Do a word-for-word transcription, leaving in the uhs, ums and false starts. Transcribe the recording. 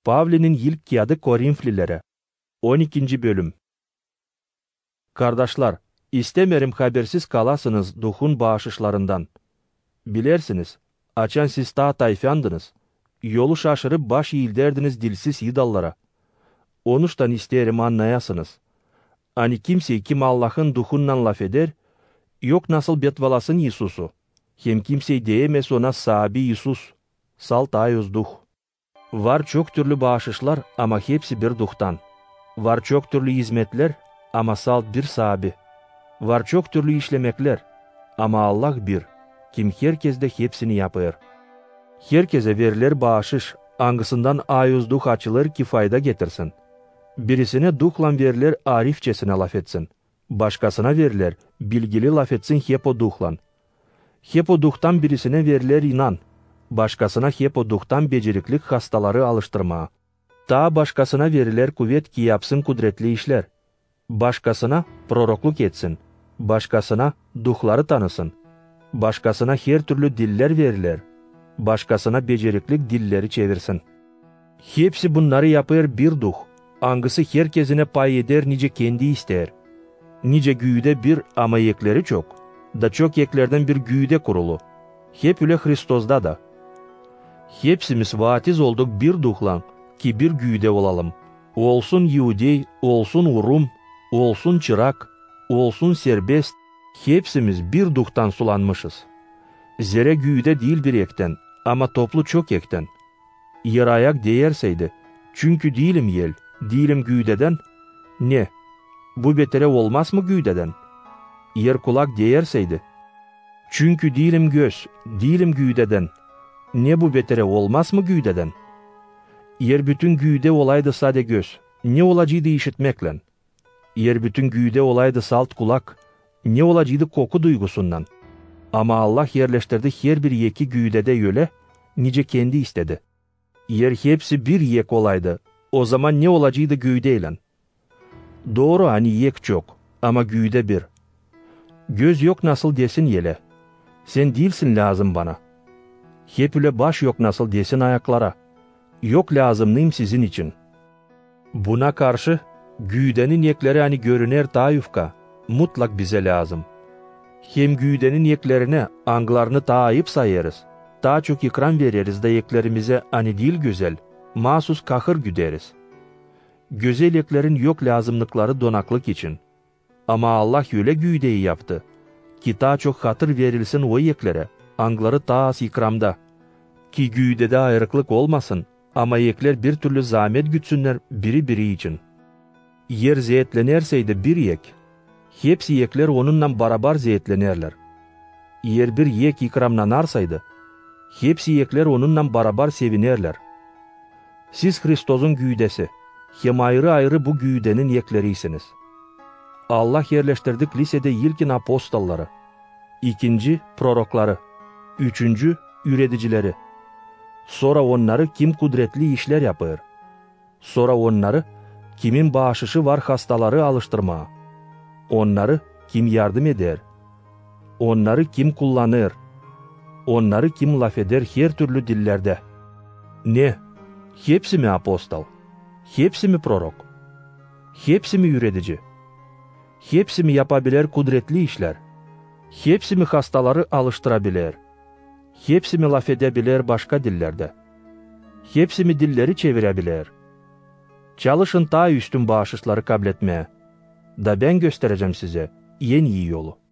Pavli'nin ilk kağıdı Korinflilere. on ikinci bölüm. Kardeşler, istemerim habersiz kalasınız duhun bağışışlarından. Bilersiniz, açan siz ta tayfandınız. Yolu şaşırıp baş eğilderdiniz dilsiz idallara. Onuştan isterim anlayasınız. Hani kimse kim Allah'ın duhundan laf eder, yok nasıl betvalasın Yesus'u. Hem kimse diyemez ona sahibi Yesus. Salt ayız duh. Var çok türlü bağışışlar ama hepsi bir duhtan. Var çok türlü hizmetler ama salt bir sahibi. Var çok türlü işlemekler ama Allah bir. Kim herkeste hepsini yapar. Herkese verilir bağışış, angısından ayız duh açılır ki fayda getirsin. Birisine duhlan verilir arifçesine laf etsin. Başkasına verilir bilgili laf etsin hep o duhlan. Hep o duhtan birisine verilir inan. Başkasına hep o duhtan beceriklik hastaları alıştırma. Ta başkasına verilir kuvvet ki yapsın kudretli işler. Başkasına prorokluk etsin. Başkasına duhları tanısın. Başkasına her türlü diller verilir. Başkasına beceriklik dilleri çevirsin. Hepsi bunları yapar bir duh. Angısı herkesine pay eder nice kendi ister. Nice güyde bir ama yekleri çok. Da çok yeklerden bir güyde kurulu. Hep öyle Hristos'da da. Hepsimiz vatiz olduk bir duhlan ki bir güyde olalım. Olsun Yahudi, olsun Urum, olsun çırak, olsun serbest, hepsimiz bir duhtan sulanmışız. Zere güyde değil bir ekten ama toplu çok ekten. Yer ayak değerseydi, çünkü değilim yel, değilim güydeden, ne? Bu betere olmaz mı güydeden? Yer kulak değerseydi, çünkü değilim göz, değilim güydeden, ne bu betere olmaz mı güydeden? Yer bütün güyde olaydı sade göz, ne olacıydı işitmekle? Yer bütün güyde olaydı salt kulak, ne olacıydı koku duygusundan? Ama Allah yerleştirdi her bir yeki güydede yöle, nice kendi istedi. Yer hepsi bir yek olaydı, o zaman ne olacıydı güydeyle? Doğru hani yek çok, ama güyde bir. Göz yok nasıl desin yele, sen değilsin lazım bana. Hep öyle baş yok nasıl desin ayaklara, yok lazımlıyım sizin için. Buna karşı, güydenin yekleri hani görüner ta yufka, mutlak bize lazım. Hem güydenin yeklerine anglarını ta ayıp sayarız. Daha çok ikram veririz da yeklerimize hani değil güzel, mahsus kahır güderiz. Güzel yeklerin yok lazımlıkları donaklık için. Ama Allah öyle güydeyi yaptı ki daha çok hatır verilsin o yeklere, angları ta az ikramda. Ki güydede ayrıklık olmasın ama yekler bir türlü zahmet gütsünler biri biri için. Yer zeytlenerseydi bir yek, hepsi yekler onunla barabar zeytlenerler. Yer bir yek ikramlanarsaydı, hepsi yekler onunla barabar sevinerler. Siz Hristos'un güydesi, hem ayrı ayrı bu güydenin yeklerisiniz. Allah yerleştirdik lisede ilkin apostolları, ikinci prorokları, üçüncü üreticileri. Sonra onları kim kudretli işler yapar. Sonra onları kimin bağışışı var hastaları alıştırmaya. Onları kim yardım eder. Onları kim kullanır. Onları kim laf eder her türlü dillerde. Ne? Hepsi mi apostol? Hepsi mi prorok? Hepsi mi üretici? Hepsi mi yapabilir kudretli işler? Hepsi mi hastaları alıştırabilir? Hepsi mi laf edebilir başka dillerde? Hepsi mi dilleri çevirebilir? Çalışın ta üstün bağışışları kabul etmeye. Da ben göstereceğim size en iyi yolu.